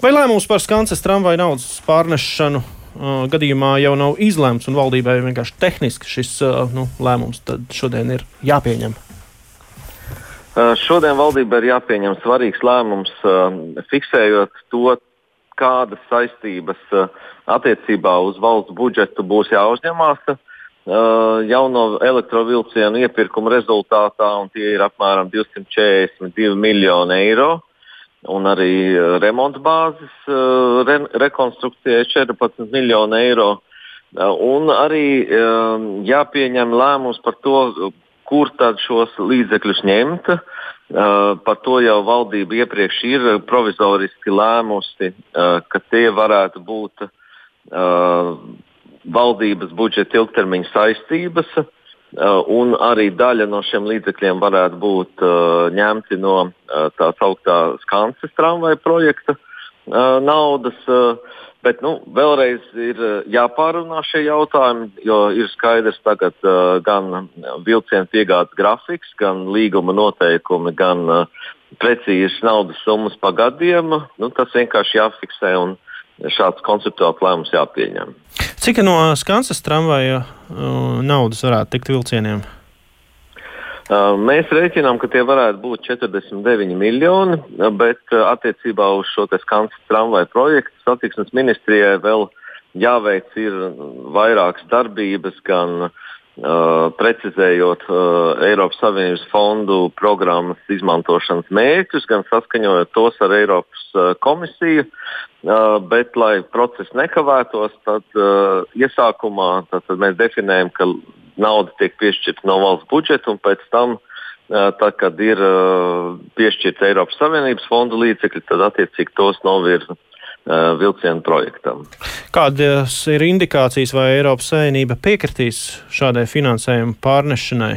Vai lēmums par Skanses tramvaju naudas pārnešanu gadījumā jau nav izlēmts un valdībai vienkārši tehniski šis lēmums tad šodien ir jāpieņem? Šodien valdībai ir jāpieņem svarīgs lēmums, fiksējot to, kādas saistības attiecībā uz valsts budžetu būs jāuzņemās jauno elektrovilcienu iepirkuma rezultātā, un tie ir apmēram 242 miljoni eiro, un arī remonta bāzes rekonstrukcijai 14 miljoni eiro, un arī jāpieņem lēmums par to, kur tad šos līdzekļus ņemt. Par to jau valdība iepriekš ir provizoriski lēmusi, ka tie varētu būt valdības budžeta ilgtermiņa saistības, un arī daļa no šiem līdzekļiem varētu būt ņemti no tā sauktā Skanses tramvaja projekta naudas. Bet vēlreiz ir jāpārunā šie jautājumi, jo ir skaidrs tagad gan vilcienu piegādes grafiks, gan līguma noteikumi, gan precīzas naudas summas pa gadiem. Tas vienkārši jāfiksē un šāds konceptuāls lēmums jāpieņem. Cik no Skanses tramvaja naudas varētu tikt vilcieniem? Mēs rēķinām, ka tie varētu būt 49 miljoni, bet attiecībā uz šo Skanses tramvaju projektu satiksmes ministrijai vēl jāveic ir vairākas darbības, gan precizējot Eiropas Savienības fondu programmas izmantošanas mērķus, gan saskaņojot tos ar Eiropas komisiju. Bet, lai process nekavētos, tad iesākumā mēs definējam, ka nauda tiek piešķirta no valsts budžeta, un pēc tam, tad, kad ir piešķirta Eiropas Savienības fondu līdzekļi, tad attiecīgi tos novirza vilcienu projektam. Kādas ir indikācijas, vai Eiropas Savienība piekritīs šādai finansējuma pārnešanai?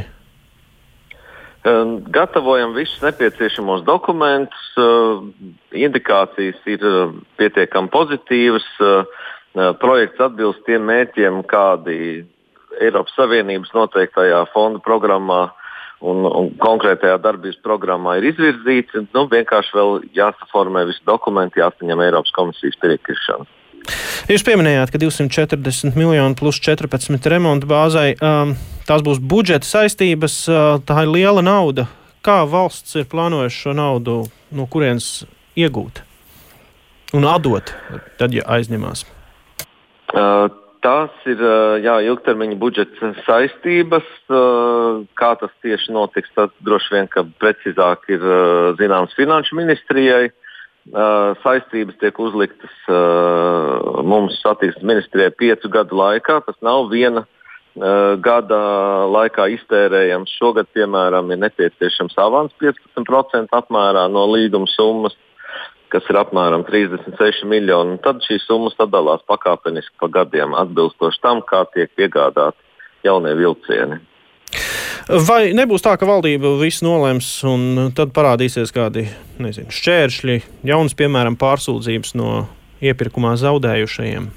Gatavojam visus nepieciešamos dokumentus, indikācijas ir pietiekami pozitīvas, projekts atbilst tiem mērķiem, kādi Eiropas Savienības noteiktajā fondu programmā un konkrētajā darbības programmā ir izvirzīts. Vienkārši vēl jāsaformē visi dokumenti, jāsaņem Eiropas komisijas piekrišana. Jūs pieminējāt, ka 240 miljoni plus 14 remonta bāzai, tās būs budžeta saistības, tā ir liela nauda. Kā valsts ir plānojuši šo naudu, no kurienes iegūt un atdot, tad, ja aizņemās? Tās ir ilgtermiņa budžeta saistības. Kā tas tieši notiks, tas droši vien, ka precīzāk ir zināms Finanšu ministrijai. Saistības tiek uzliktas mums satiksmes ministrijai 5 gadu laikā. Tas nav viena gada laikā iztērējams. Šogad, piemēram, ir nepieciešams avans 15% apmērā no līguma summas, kas ir apmēram 36 miljoni. Tad šīs summas sadalās pakāpeniski pa gadiem, atbilstoši tam, kā tiek piegādāti jaunie vilcieni. Vai nebūs tā, ka valdība visu nolems un tad parādīsies kādi, šķēršļi, jaunas, piemēram, pārsūdzības no iepirkumā zaudējušajiem?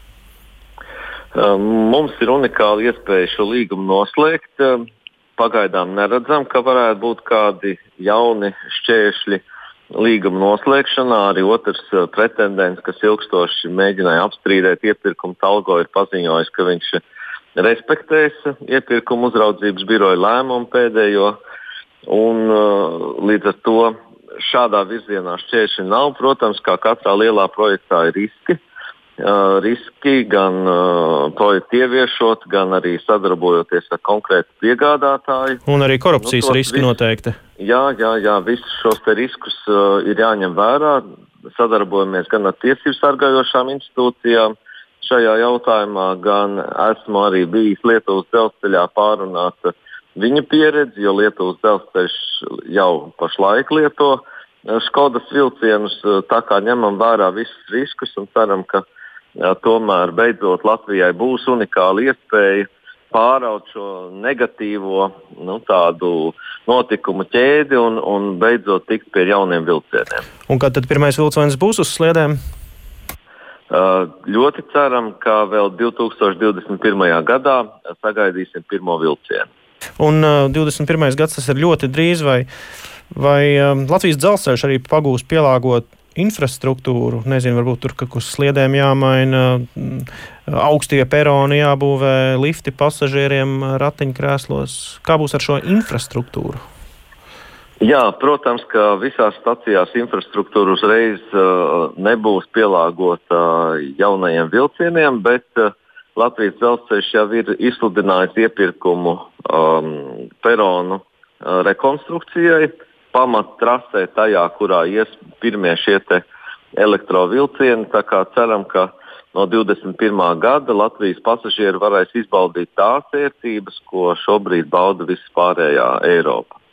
Mums ir unikāla iespēja šo līgumu noslēgt. Pagaidām neredzam, ka varētu būt kādi jauni šķēršļi līguma noslēgšanā. Arī otrs pretendents, kas ilgstoši mēģināja apstrīdēt iepirkumu Talgo, ir paziņojis, ka viņš respektēs iepirkuma uzraudzības biroja lēmumu pēdējo. Un, līdz ar to šādā virzienā šķēršļi nav. Protams, kā katrā lielā projektā ir riski. Riski gan projektu ieviešot, gan arī sadarbojoties ar konkrētu piegādātāju. Un arī korupcijas riski noteikti. Jā, visus šos riskus ir jāņem vērā. Sadarbojamies gan ar tiesību sargājošām institūcijām šajā jautājumā, gan esmu arī bijis Lietuvas dzelzceļā pārunāt viņa pieredzi, jo Lietuvas dzelzceļš jau pašlaik lieto Škodas vilcienus, tā kā ņemam vērā visus riskus un ceram, ka tomēr beidzot Latvijai būs unikāla iespēja pāraut šo negatīvo tādu notikumu ķēdi un beidzot tikt pie jauniem vilcieniem. Un kad tad pirmais vilciens būs uz sliedēm? Ļoti ceram, ka vēl 2021. gadā sagaidīsim pirmo vilcienu. Un 21. gads tas ir ļoti drīz, vai Latvijas dzelzceļš arī pagūs pielāgot infrastruktūru? Nezinu, varbūt tur kaut kas sliedēm jāmaina, augstie peroni jābūvē, lifti pasažieriem ratiņkrēslos. Kā būs ar šo infrastruktūru? Jā, protams, ka visās stacijās infrastruktūra uzreiz nebūs pielāgota jaunajiem vilcieniem, bet Latvijas dzelzceļš jau ir izsludinājis iepirkumu peronu rekonstrukcijai, pamattrasē tajā, kurā ies pirmie šie elektrovilcieni. Tā kā ceram, ka no 21. gada Latvijas pasažieri varēs izbaudīt tās ērtības, ko šobrīd bauda vispārējā Eiropa.